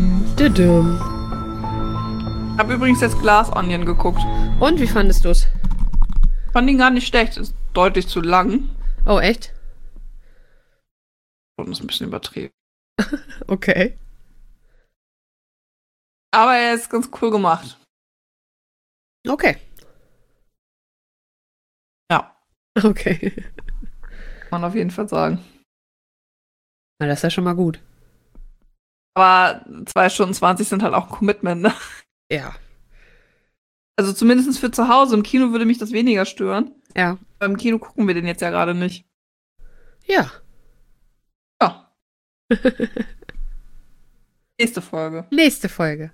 Düdüm. Ich habe übrigens jetzt Glass Onion geguckt. Und wie fandest du's? Fand ihn gar nicht schlecht. Ist deutlich zu lang. Oh, echt? Und ist ein bisschen übertrieben. Okay. Aber er ist ganz cool gemacht. Okay. Ja, Okay. kann man auf jeden Fall sagen. Na, das ist ja schon mal gut. Aber 2 Stunden 20 sind halt auch ein Commitment, ne? Ja. Also zumindest für zu Hause. Im Kino würde mich das weniger stören. Ja. Beim Kino gucken wir den jetzt ja gerade nicht. Ja. Ja. Nächste Folge. Nächste Folge.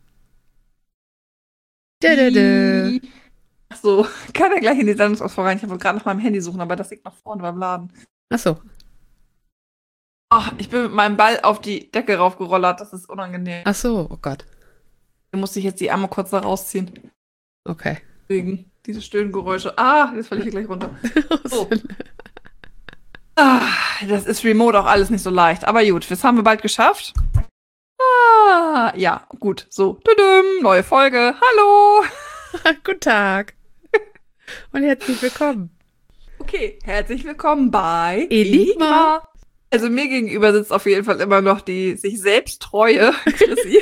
Dö. Ach so, kann er gleich in die Sendungsauswahl rein. Ich wollte gerade nach meinem Handy suchen, aber das liegt noch vorne beim Laden. Ach so. Ach, ich bin mit meinem Ball auf die Decke raufgerollert. Das ist unangenehm. Ach so, oh Gott. Da musste ich jetzt die Arme kurz da rausziehen. Okay. Wegen diese Stöhngeräusche. Ah, jetzt falle ich hier gleich runter. So. Ah, das ist remote auch alles nicht so leicht. Aber gut, das haben wir bald geschafft. Ah, ja, gut. So, tudum, neue Folge. Hallo. Guten Tag. Und herzlich willkommen. Okay, herzlich willkommen bei Enigma. Also mir gegenüber sitzt auf jeden Fall immer noch die sich selbst treue Chrissy.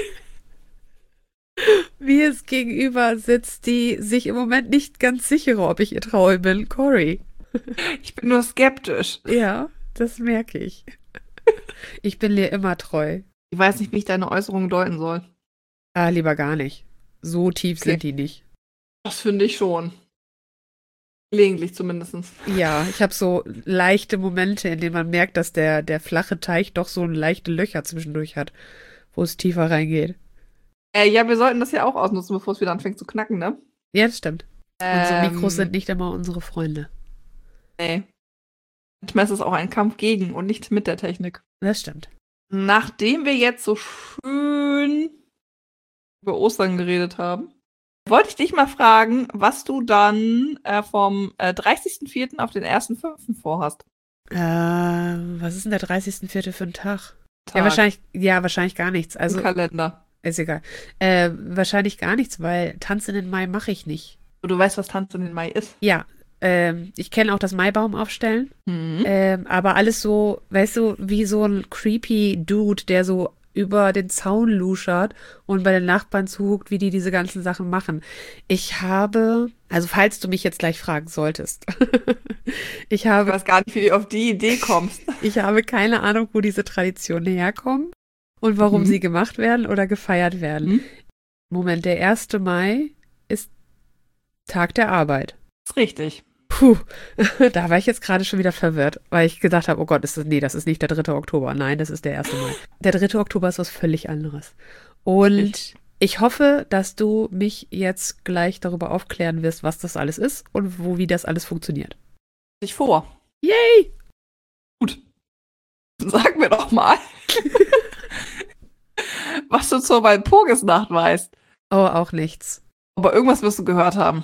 Mir es gegenüber sitzt die sich im Moment nicht ganz sichere, ob ich ihr treu bin, Cory. Ich bin nur skeptisch. Ja, das merke ich. Ich bin dir immer treu. Ich weiß nicht, wie ich deine Äußerungen deuten soll. Ah, lieber gar nicht. So tief Okay. sind die nicht. Das finde ich schon. Gelegentlich zumindest. Ja, ich habe so leichte Momente, in denen man merkt, dass der flache Teich doch so leichte Löcher zwischendurch hat, wo es tiefer reingeht. Ja, wir sollten das ja auch ausnutzen, bevor es wieder anfängt zu knacken, ne? Ja, das stimmt. Unsere Mikros sind nicht immer unsere Freunde. Nee. Manchmal ist es auch ein Kampf gegen und nicht mit der Technik. Das stimmt. Nachdem wir jetzt so schön über Ostern geredet haben, wollte ich dich mal fragen, was du dann vom 30.04. auf den 1.05. vorhast. Was ist denn der 30.04. für ein Tag? Tag. Ja, wahrscheinlich gar nichts. Im Also, Kalender. ist egal. Wahrscheinlich gar nichts, weil Tanz in den Mai mache ich nicht. Du weißt, was Tanz in den Mai ist. Ja, ich kenne auch das Maibaum aufstellen. Mhm. Aber alles so, weißt du, wie so ein creepy Dude, der so über den Zaun luschert und bei den Nachbarn zuguckt, wie die diese ganzen Sachen machen. Also falls du mich jetzt gleich fragen solltest, ich Ich habe weiß gar nicht, wie du auf die Idee kommst. keine Ahnung, wo diese Traditionen herkommen und warum Mhm. sie gemacht werden oder gefeiert werden. Mhm. Moment, der 1. Mai ist Tag der Arbeit. Ist richtig. Puh, da war ich jetzt gerade schon wieder verwirrt, weil ich gedacht habe, oh Gott, das ist nicht der 3. Oktober. Nein, das ist der 1. Mai. Der 3. Oktober ist was völlig anderes. Und ich hoffe, dass du mich jetzt gleich darüber aufklären wirst, was das alles ist und wie das alles funktioniert. Dich vor. Yay! Gut. Sag mir doch mal, was du zur Walpurgisnacht weißt. Oh, auch nichts. Aber irgendwas wirst du gehört haben.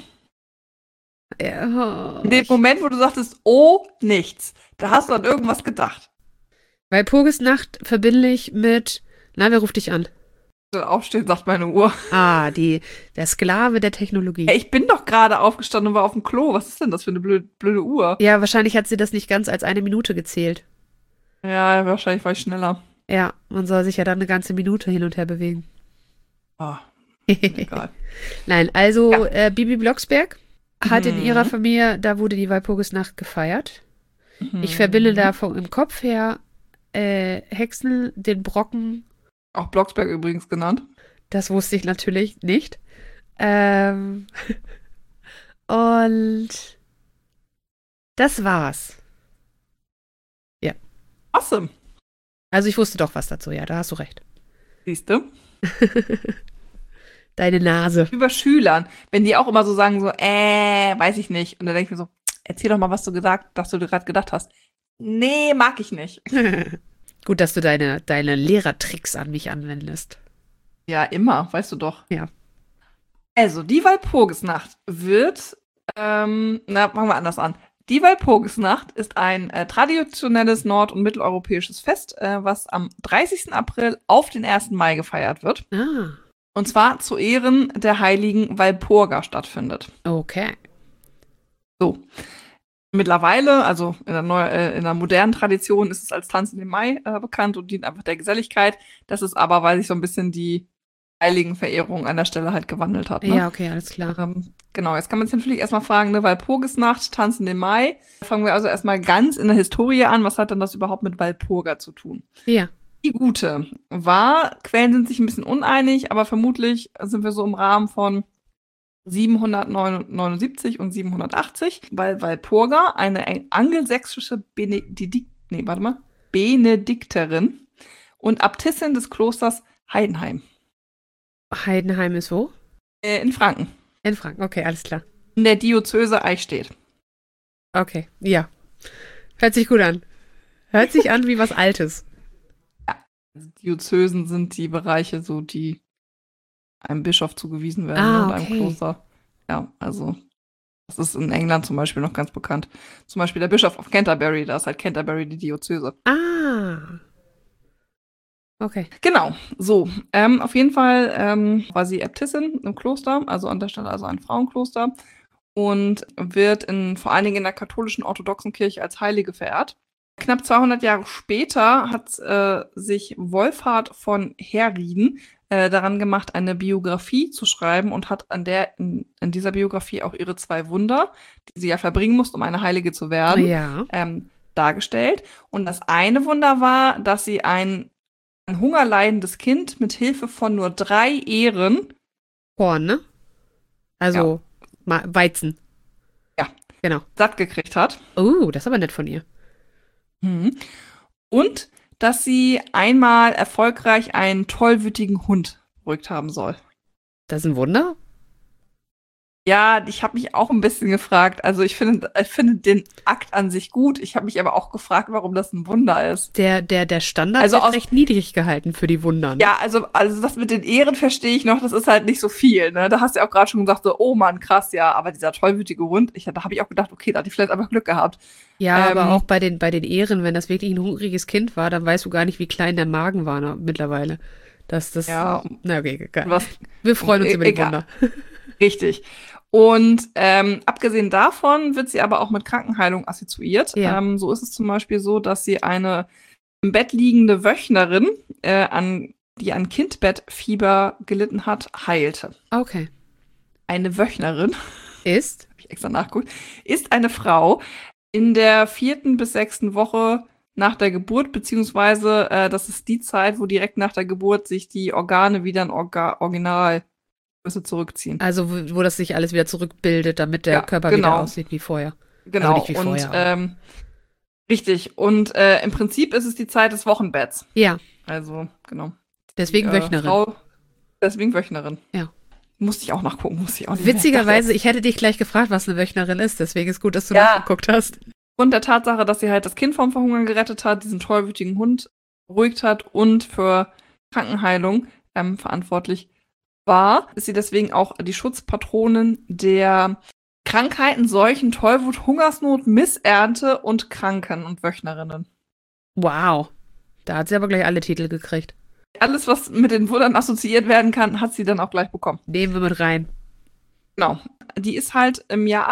Ja, In dem Moment, wo du sagtest, oh, nichts, da hast du an irgendwas gedacht. Walpurgisnacht verbinde ich mit, na, wer ruft dich an? Aufstehen, sagt meine Uhr. Ah, der Sklave der Technologie. Ey, ich bin doch gerade aufgestanden und war auf dem Klo. Was ist denn das für eine blöde Uhr? Ja, wahrscheinlich hat sie das nicht ganz als 1 Minute gezählt. Ja, wahrscheinlich war ich schneller. Ja, man soll sich ja dann eine ganze Minute hin und her bewegen. Ah, egal. Nein, also Ja. Bibi Blocksberg hat in Mhm. ihrer Familie, da wurde die Walpurgisnacht gefeiert. Ich verbinde da im Kopf her Hexen, den Brocken, Auch Blocksberg übrigens genannt. das wusste ich natürlich nicht. Und das war's. Awesome. Also ich wusste doch was dazu, ja, da hast du recht. Siehst du? Deine Nase. Über Schülern, wenn die auch immer so sagen, so, weiß ich nicht. Und dann denke ich mir so, erzähl doch mal, was du gerade gedacht hast. Nee, mag ich nicht. Gut, dass du deine Lehrertricks an mich anwendest. Ja, immer, weißt du doch. Ja. Also, die Walpurgisnacht wird, fangen wir anders an. Die Walpurgisnacht ist ein traditionelles nord- und mitteleuropäisches Fest, was am 30. April auf den 1. Mai gefeiert wird. Ah, Und zwar zu Ehren der heiligen Walpurga stattfindet. okay. So. Mittlerweile, also in der modernen Tradition, ist es als Tanz in den Mai bekannt und dient einfach der Geselligkeit. Das ist aber, weil sich so ein bisschen die Heiligenverehrung an der Stelle halt gewandelt hat. Ne? Ja, okay, alles klar. Genau, jetzt kann man sich natürlich erstmal fragen, ne, Walpurgisnacht, Tanz in den Mai. Fangen wir also erstmal ganz in der Historie an. Was hat denn das überhaupt mit Walpurga zu tun? Ja. Die gute Quellen sind sich ein bisschen uneinig, aber vermutlich sind wir so im Rahmen von 779 und 780, weil Walpurga eine angelsächsische Benedikterin und Äbtissin des Klosters Heidenheim. Heidenheim ist wo? In Franken. In Franken, okay, alles klar. In der Diözese Eichstätt. Okay, ja. Hört sich gut an. Hört sich an wie was Altes. Ja, Diözesen sind die Bereiche, so die einem Bischof zugewiesen werden, ne, okay. einem Kloster. Ja, also das ist in England zum Beispiel noch ganz bekannt. Zum Beispiel der Bischof of Canterbury, da ist halt Canterbury die Diözese. Ah. Okay. Genau, so. Auf jeden Fall war sie Äbtissin im Kloster, also an der Stelle also ein Frauenkloster und wird vor allen Dingen in der katholischen orthodoxen Kirche als Heilige verehrt. Knapp 200 Jahre später hat sich Wolfhard von Herrieden daran gemacht, eine Biografie zu schreiben und hat in dieser Biografie auch ihre 2 Wunder, die sie ja verbringen musste, um eine Heilige zu werden, Ja. dargestellt. Und das eine Wunder war, dass sie ein hungerleidendes Kind mit Hilfe von nur 3 Ähren, Korn, ne? Also Weizen. Ja. Genau. satt gekriegt hat. Oh, das ist aber nett von ihr. Und dass sie einmal erfolgreich einen tollwütigen Hund beruhigt haben soll. Das ist ein Wunder? Ja, ich habe mich auch ein bisschen gefragt. Also ich finde den Akt an sich gut. Ich habe mich aber auch gefragt, warum das ein Wunder ist. Der Standard Also wird recht niedrig gehalten für die Wunder. Ne? Ja, also das mit den Ehren verstehe ich noch, das ist halt nicht so viel. Ne? Da hast du ja auch gerade schon gesagt, so, oh Mann, krass, ja, aber dieser tollwütige Hund, da habe ich auch gedacht, okay, da hat die vielleicht einfach Glück gehabt. Ja, aber auch bei den Ehren, wenn das wirklich ein hungriges Kind war, dann weißt du gar nicht, wie klein der Magen war mittlerweile. Ja. Na okay, geil. Was, Wir freuen uns über die egal. Wunder. Richtig. Und abgesehen davon wird sie aber auch mit Krankenheilung assoziiert. Ja. So ist es zum Beispiel so, dass sie eine im Bett liegende Wöchnerin, die an Kindbettfieber gelitten hat, heilte. Okay. Eine Wöchnerin, Ist? habe ich extra nachgeguckt, ist eine Frau in der 4. bis 6. Woche nach der Geburt, beziehungsweise das ist die Zeit, wo direkt nach der Geburt sich die Organe wieder in Originalgröße zurückziehen. Also wo das sich alles wieder zurückbildet, damit der Körper wieder aussieht wie vorher. Genau, also nicht wie vorher, richtig. Und im Prinzip ist es die Zeit des Wochenbetts. Ja. Also, genau. Deswegen Wöchnerin. Deswegen Wöchnerin. Ja. Musste ich auch nachgucken, musste ich auch nicht. Witzigerweise, ich hätte dich gleich gefragt, was eine Wöchnerin ist, deswegen ist gut, dass du nachgeguckt hast. Aufgrund der Tatsache, dass sie halt das Kind vom Verhungern gerettet hat, diesen tollwütigen Hund beruhigt hat und für Krankenheilung verantwortlich war, ist sie deswegen auch die Schutzpatronin der Krankheiten, Seuchen, Tollwut, Hungersnot, Missernte und Kranken und Wöchnerinnen. Wow. Da hat sie aber gleich alle Titel gekriegt. Alles, was mit den Wundern assoziiert werden kann, hat sie dann auch gleich bekommen. Nehmen wir mit rein. Genau. Die ist halt im Jahr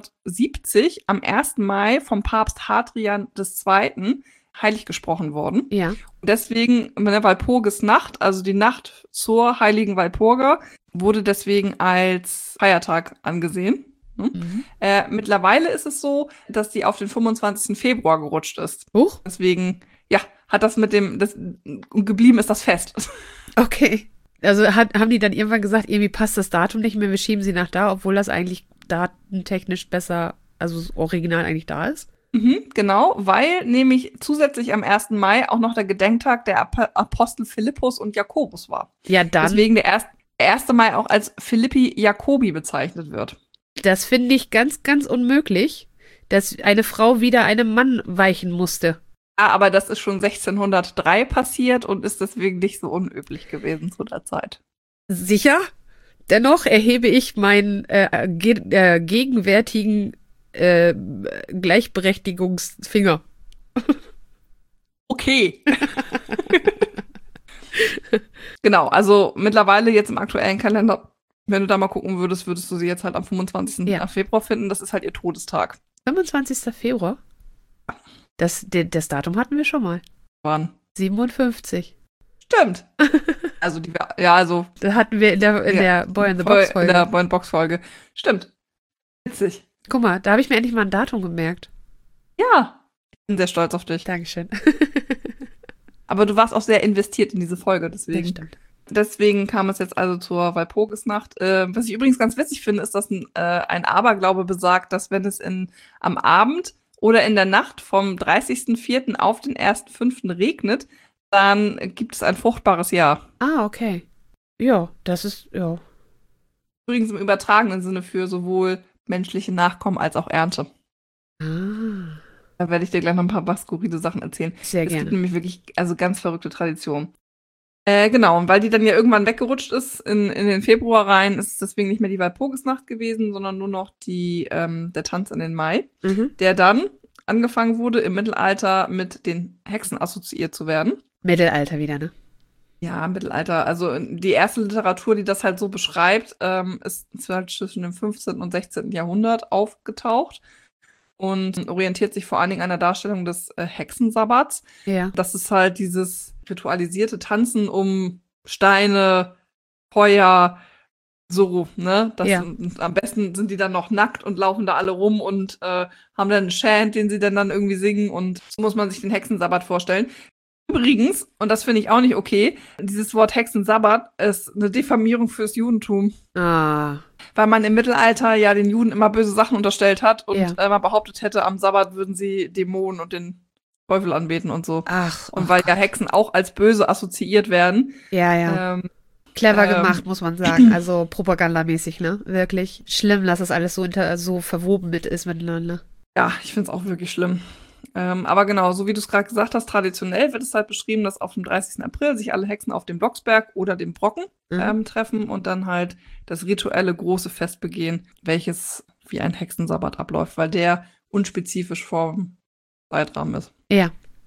870 am 1. Mai vom Papst Hadrian II. Heilig gesprochen worden. Ja. Und deswegen, Walpurgisnacht, also die Nacht zur heiligen Walpurga, wurde deswegen als Feiertag angesehen. Mhm. Mittlerweile ist es so, dass die auf den 25. Februar gerutscht ist. Huch. Deswegen, ja, hat das geblieben ist das Fest. Okay. Also haben die dann irgendwann gesagt, irgendwie passt das Datum nicht mehr, wir schieben sie nach da, obwohl das eigentlich datentechnisch besser, also das Original eigentlich da ist? Genau, weil nämlich zusätzlich am 1. Mai auch noch der Gedenktag der Apostel Philippus und Jakobus war. Ja, dann. Deswegen der 1. Mai auch als Philippi Jacobi bezeichnet wird. Das finde ich ganz, ganz unmöglich, dass eine Frau wieder einem Mann weichen musste. Ja, aber das ist schon 1603 passiert und ist deswegen nicht so unüblich gewesen zu der Zeit. Sicher? Dennoch erhebe ich meinen gegenwärtigen Gleichberechtigungsfinger. Okay. Genau, also mittlerweile jetzt im aktuellen Kalender, wenn du da mal gucken würdest, würdest du sie jetzt halt am 25. Ja. Februar finden. Das ist halt ihr Todestag. 25. Februar? Das Datum hatten wir schon mal. Wann? 57. Stimmt. Also also Das hatten wir in der Boy in the Box Folge. In der Boy in the Box Folge. Stimmt. Witzig. Guck mal, da habe ich mir endlich mal ein Datum gemerkt. Ja. Ich bin sehr stolz auf dich. Dankeschön. Aber du warst auch sehr investiert in diese Folge, Das deswegen. stimmt. Deswegen kam es jetzt also zur Walpurgisnacht. Was ich übrigens ganz witzig finde, ist, dass ein Aberglaube besagt, dass wenn es am Abend oder in der Nacht vom 30.04. auf den 1.05. regnet, dann gibt es ein fruchtbares Jahr. Ah, okay. Ja, das ist, ja. Übrigens im übertragenen Sinne für sowohl menschliche Nachkommen als auch Ernte. Ah, Da werde ich dir gleich noch ein paar skurrile Sachen erzählen. sehr Es gibt gerne. nämlich wirklich ganz verrückte Traditionen. Genau, und weil die dann ja irgendwann weggerutscht ist in den Februar rein, ist es deswegen nicht mehr die Walpurgisnacht gewesen, sondern nur noch der Tanz in den Mai, Mhm. der dann angefangen wurde, im Mittelalter mit den Hexen assoziiert zu werden. Mittelalter wieder, ne? Ja, im Mittelalter. Also die erste Literatur, die das halt so beschreibt, ist halt zwischen dem 15. und 16. Jahrhundert aufgetaucht und orientiert sich vor allen Dingen an der Darstellung des Hexensabbats. Ja. Das ist halt dieses ritualisierte Tanzen um Steine, Feuer, so, ne? Ja. Am besten sind die dann noch nackt und laufen da alle rum und haben dann einen Chant, den sie dann irgendwie singen, und so muss man sich den Hexensabbat vorstellen. Übrigens, und das finde ich auch nicht okay, dieses Wort Hexensabbat ist eine Diffamierung fürs Judentum. Ah, Weil man im Mittelalter ja den Juden immer böse Sachen unterstellt hat und Ja. man behauptet hätte, am Sabbat würden sie Dämonen und den Teufel anbeten und so. ach. Und weil ja Hexen auch als böse assoziiert werden. Ja, ja. Clever gemacht, muss man sagen. Also propagandamäßig, ne? Wirklich schlimm, dass das alles so verwoben ist miteinander. Ja, ich finde es auch wirklich schlimm. Aber genau, so wie du es gerade gesagt hast, traditionell wird es halt beschrieben, dass auf dem 30. April sich alle Hexen auf dem Blocksberg oder dem Brocken treffen und dann halt das rituelle große Fest begehen, welches wie ein Hexensabbat abläuft, weil der unspezifisch vom Zeitrahmen ist. Ja,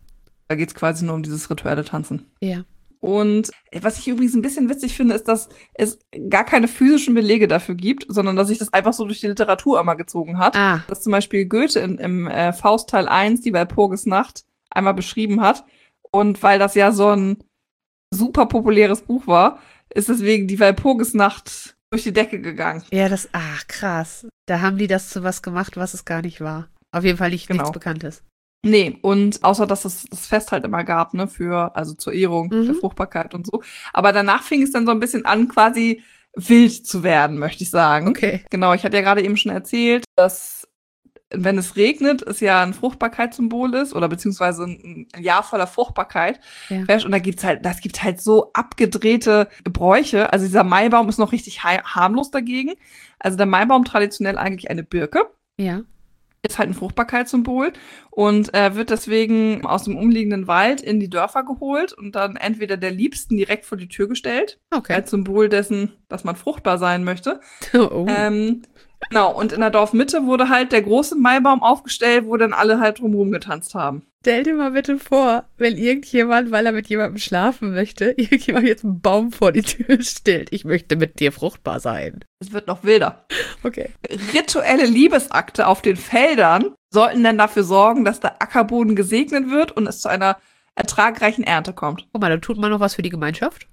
Da geht es quasi nur um dieses rituelle Tanzen. ja. Und was ich übrigens ein bisschen witzig finde, ist, dass es gar keine physischen Belege dafür gibt, sondern dass sich das einfach so durch die Literatur einmal gezogen hat. Ah, Dass zum Beispiel Goethe im Faust Teil 1 die Walpurgisnacht einmal beschrieben hat. Und weil das ja so ein super populäres Buch war, ist deswegen die Walpurgisnacht durch die Decke gegangen. ja, krass. Da haben die das zu was gemacht, was es gar nicht war. Auf jeden Fall nichts Genau. Bekanntes. Nee, und außer dass es das Fest halt immer gab, ne, also zur Ehrung Mhm. der Fruchtbarkeit und so. Aber danach fing es dann so ein bisschen an, quasi wild zu werden, möchte ich sagen. Okay. Genau, ich hatte ja gerade eben schon erzählt, dass wenn es regnet, es ja ein Fruchtbarkeitssymbol ist oder beziehungsweise ein Jahr voller Fruchtbarkeit. Ja. Und da gibt halt so abgedrehte Bräuche. Also dieser Maibaum ist noch richtig harmlos dagegen. Also der Maibaum traditionell eigentlich eine Birke. Ja. Ist halt ein Fruchtbarkeitssymbol und wird deswegen aus dem umliegenden Wald in die Dörfer geholt und dann entweder der Liebsten direkt vor die Tür gestellt, Okay. als Symbol dessen, dass man fruchtbar sein möchte. Oh. Genau, und in der Dorfmitte wurde halt der große Maibaum aufgestellt, wo dann alle halt drumherum getanzt haben. Stell dir mal bitte vor, wenn irgendjemand, weil er mit jemandem schlafen möchte, irgendjemand jetzt einen Baum vor die Tür stellt. Ich möchte mit dir fruchtbar sein. Es wird noch wilder. Okay. Rituelle Liebesakte auf den Feldern sollten dann dafür sorgen, dass der Ackerboden gesegnet wird und es zu einer ertragreichen Ernte kommt. Guck mal, da tut man noch was für die Gemeinschaft.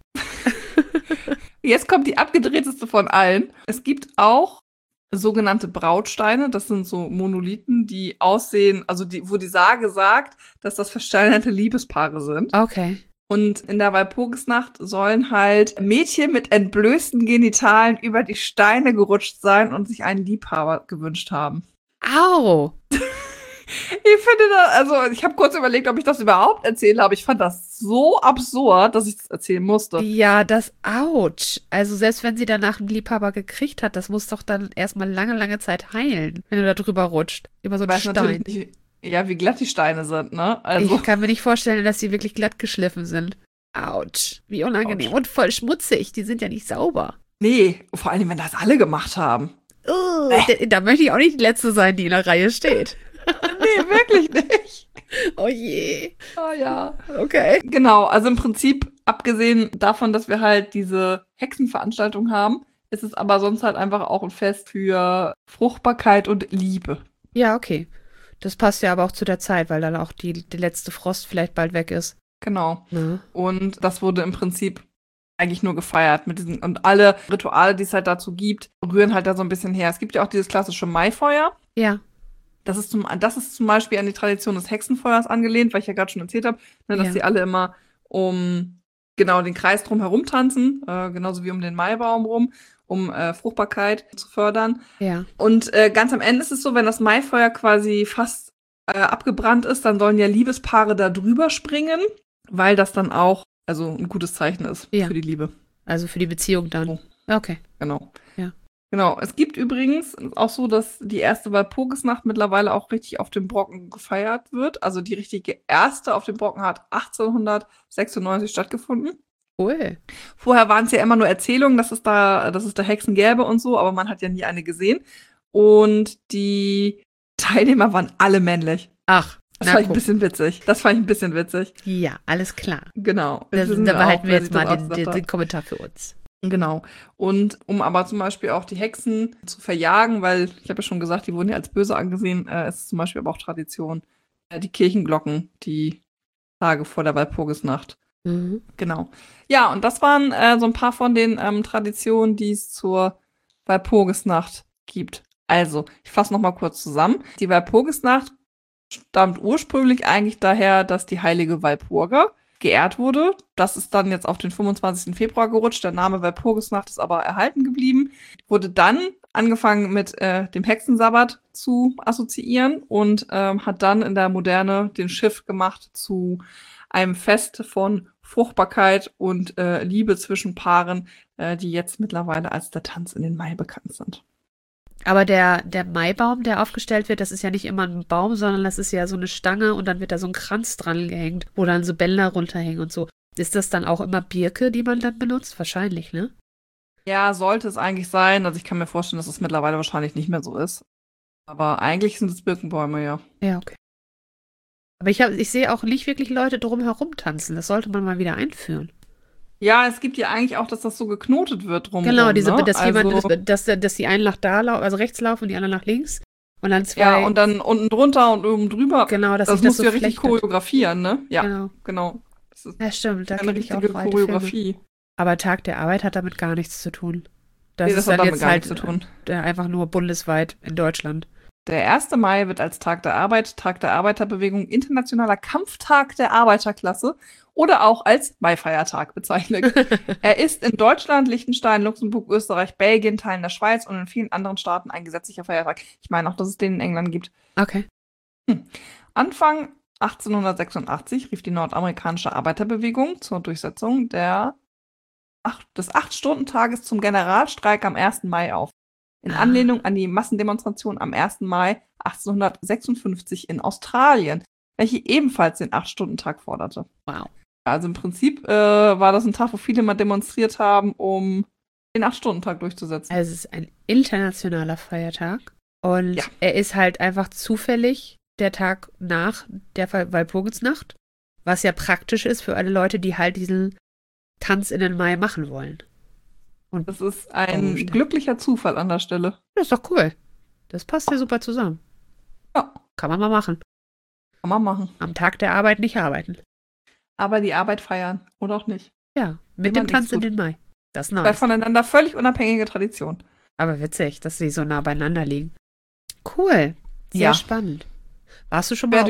Jetzt kommt die abgedrehteste von allen. Es gibt auch sogenannte Brautsteine. Das sind so Monolithen, die aussehen, also wo die Sage sagt, dass das versteinerte Liebespaare sind. Okay. Und in der Walpurgisnacht sollen halt Mädchen mit entblößten Genitalen über die Steine gerutscht sein und sich einen Liebhaber gewünscht haben. Au! Ich finde das, also ich habe kurz überlegt, ob ich das überhaupt erzähle, aber ich fand das so absurd, dass ich das erzählen musste. Ja, ouch. Also selbst wenn sie danach einen Liebhaber gekriegt hat, das muss doch dann erstmal lange, lange Zeit heilen, wenn du da drüber rutscht. Über so Ich einen weiß Stein. natürlich nicht, ja, wie glatt die Steine sind, ne? Also, Ich kann mir nicht vorstellen, dass sie wirklich glatt geschliffen sind. Autsch. Wie unangenehm. Autsch. Und voll schmutzig. Die sind ja nicht sauber. nee, vor allem, wenn das alle gemacht haben. Da möchte ich auch nicht die Letzte sein, die in der Reihe steht. Nee, wirklich nicht. Oh je. Oh ja. Okay. Genau, also im Prinzip, abgesehen davon, dass wir halt diese Hexenveranstaltung haben, ist es aber sonst halt einfach auch ein Fest für Fruchtbarkeit und Liebe. Ja, okay. Das passt ja aber auch zu der Zeit, weil dann auch die letzte Frost vielleicht bald weg ist. Genau. Ja. Und das wurde im Prinzip eigentlich nur gefeiert mit diesen, und alle Rituale, die es halt dazu gibt, rühren halt da so ein bisschen her. Es gibt ja auch dieses klassische Maifeuer. Ja. Das ist zum Beispiel an die Tradition des Hexenfeuers angelehnt, weil ich ja gerade schon erzählt habe, ne, dass Ja. die alle immer um genau den Kreis drum herum tanzen, genauso wie um den Maibaum rum, um Fruchtbarkeit zu fördern. Ja. Und ganz am Ende ist es so, wenn das Maifeuer quasi fast abgebrannt ist, dann sollen ja Liebespaare da drüber springen, weil das dann auch also ein gutes Zeichen ist Ja. für die Liebe. Also für die Beziehung dann. Oh. Okay. Genau. Ja. Genau. Es gibt übrigens auch so, dass die erste Walpurgisnacht mittlerweile auch richtig auf dem Brocken gefeiert wird. Also die richtige erste auf dem Brocken hat 1896 stattgefunden. Cool. Vorher waren es ja immer nur Erzählungen, dass es da Hexen gäbe und so, aber man hat ja nie eine gesehen. Und die Teilnehmer waren alle männlich. Ach, Das fand ich ein bisschen witzig. Ja, alles klar. Genau. Da behalten wir jetzt mal den den Kommentar für uns. Genau. Und um aber zum Beispiel auch die Hexen zu verjagen, weil ich habe ja schon gesagt, die wurden ja als böse angesehen, ist es zum Beispiel aber auch Tradition, die Kirchenglocken, die Tage vor der Walpurgisnacht. Mhm. Genau. Ja, und das waren so ein paar von den Traditionen, die es zur Walpurgisnacht gibt. Also, ich fasse noch mal kurz zusammen. Die Walpurgisnacht stammt ursprünglich eigentlich daher, dass die heilige Walpurga geehrt wurde. Das ist dann jetzt auf den 25. Februar gerutscht. Der Name Walpurgisnacht ist aber erhalten geblieben. Wurde dann angefangen mit dem Hexensabbat zu assoziieren und hat dann in der Moderne den Shift gemacht zu einem Fest von Fruchtbarkeit und Liebe zwischen Paaren, die jetzt mittlerweile als der Tanz in den Mai bekannt sind. Aber der Maibaum, der aufgestellt wird, das ist ja nicht immer ein Baum, sondern das ist ja so eine Stange und dann wird da so ein Kranz dran gehängt, wo dann so Bänder runterhängen und so. Ist das dann auch immer Birke, die man dann benutzt? Wahrscheinlich, ne? Ja, sollte es eigentlich sein. Also ich kann mir vorstellen, dass es mittlerweile wahrscheinlich nicht mehr so ist. Aber eigentlich sind es Birkenbäume, ja. Ja, okay. Aber ich sehe auch nicht wirklich Leute drumherum tanzen. Das sollte man mal wieder einführen. Ja, es gibt ja eigentlich auch, dass das so geknotet wird drumherum. Genau, ne? dass die einen nach da laufen, also rechts laufen und die anderen nach links. Und dann zwei. Ja, und dann unten drunter und oben drüber. Genau, das musst musst du ja richtig choreografieren, ne? Ja, genau. Das ist Ja, stimmt, da eine kenne ich auch richtige noch alte Choreografie. Filme. Aber Tag der Arbeit hat damit gar nichts zu tun. Das Nee, ist hat dann damit jetzt gar halt nichts zu tun. Einfach nur bundesweit in Deutschland. Der 1. Mai wird als Tag der Arbeit, Tag der Arbeiterbewegung, internationaler Kampftag der Arbeiterklasse oder auch als Maifeiertag bezeichnet. Er ist in Deutschland, Liechtenstein, Luxemburg, Österreich, Belgien, Teilen der Schweiz und in vielen anderen Staaten ein gesetzlicher Feiertag. Ich meine auch, dass es den in England gibt. Okay. Anfang 1886 rief die nordamerikanische Arbeiterbewegung zur Durchsetzung des 8-Stunden-Tages zum Generalstreik am 1. Mai auf. In Anlehnung an die Massendemonstration am 1. Mai 1856 in Australien, welche ebenfalls den 8-Stunden-Tag forderte. Wow. Also im Prinzip war das ein Tag, wo viele mal demonstriert haben, um den 8-Stunden-Tag durchzusetzen. Also es ist ein internationaler Feiertag und er ist halt einfach zufällig der Tag nach der Walpurgisnacht, was ja praktisch ist für alle Leute, die halt diesen Tanz in den Mai machen wollen. Und das ist ein glücklicher Zufall an der Stelle. Das ist doch cool. Das passt ja super zusammen. Ja. Kann man mal machen. Kann man machen. Am Tag der Arbeit nicht arbeiten. Aber die Arbeit feiern. Oder auch nicht. Ja, mit dem Tanz in den Mai. Das ist nice. Zwei voneinander völlig unabhängige Tradition. Aber witzig, dass sie so nah beieinander liegen. Cool. Sehr spannend. Warst du schon mal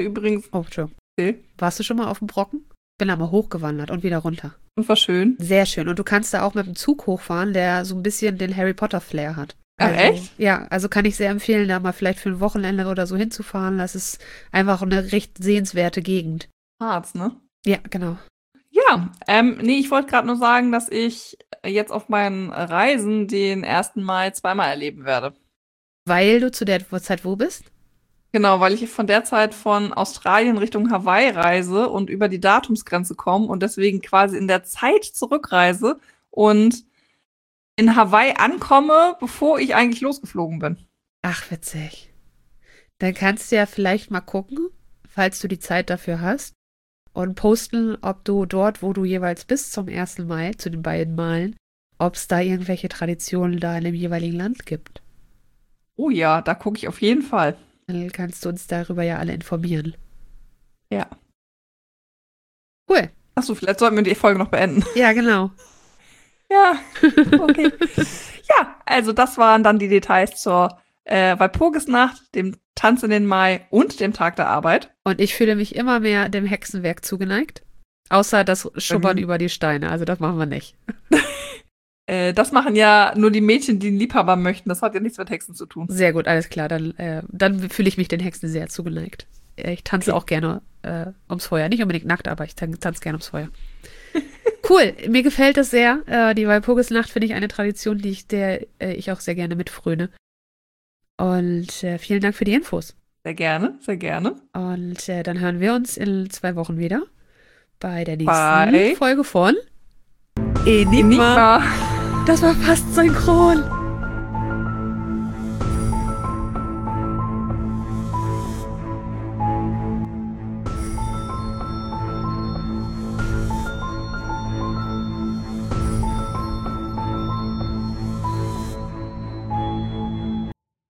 Warst du schon mal auf dem Brocken? Bin da mal hochgewandert und wieder runter. Und war schön. Sehr schön. Und du kannst da auch mit dem Zug hochfahren, der so ein bisschen den Harry Potter-Flair hat. Also, echt? Ja, also kann ich sehr empfehlen, da mal vielleicht für ein Wochenende oder so hinzufahren. Das ist einfach eine recht sehenswerte Gegend. Harz, ne? Ja, genau. Ja, nee, ich wollte gerade nur sagen, dass ich jetzt auf meinen Reisen den 1. Mai zweimal erleben werde. Weil du zu der Zeit wo bist? Genau, weil ich von der Zeit von Australien Richtung Hawaii reise und über die Datumsgrenze komme und deswegen quasi in der Zeit zurückreise und in Hawaii ankomme, bevor ich eigentlich losgeflogen bin. Ach, witzig. Dann kannst du ja vielleicht mal gucken, falls du die Zeit dafür hast, und posten, ob du dort, wo du jeweils bist zum 1. Mai, zu den beiden Malen, ob es da irgendwelche Traditionen da in dem jeweiligen Land gibt. Oh ja, da gucke ich auf jeden Fall. Dann kannst du uns darüber ja alle informieren. Ja. Cool. Achso, vielleicht sollten wir die Folge noch beenden. Ja, genau. Ja, okay. Ja, also das waren dann die Details zur Walpurgisnacht, dem Tanz in den Mai und dem Tag der Arbeit. Und ich fühle mich immer mehr dem Hexenwerk zugeneigt. Außer das Schubbern über die Steine. Also das machen wir nicht. Das machen ja nur die Mädchen, die einen Liebhaber möchten. Das hat ja nichts mit Hexen zu tun. Sehr gut, alles klar. Dann fühle ich mich den Hexen sehr zugeneigt. Ich tanze auch gerne ums Feuer. Nicht unbedingt nackt, aber ich tanze gerne ums Feuer. Cool, mir gefällt das sehr. Die Walpurgisnacht finde ich eine Tradition, der ich auch sehr gerne mitfröne. Und vielen Dank für die Infos. Sehr gerne, sehr gerne. Und dann hören wir uns in 2 Wochen wieder bei der nächsten Folge von Enigma. Das war fast synchron.